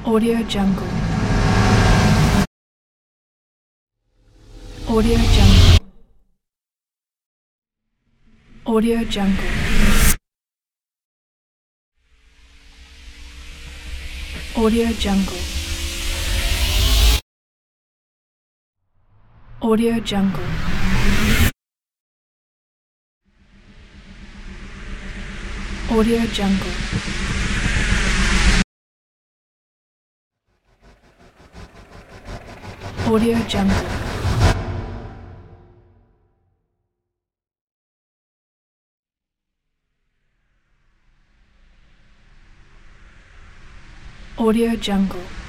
Audio Jungle. Audio Jungle. Audio Jungle. Audio Jungle. Audio Jungle. Audio Jungle. Audio Jungle. Audio Jungle.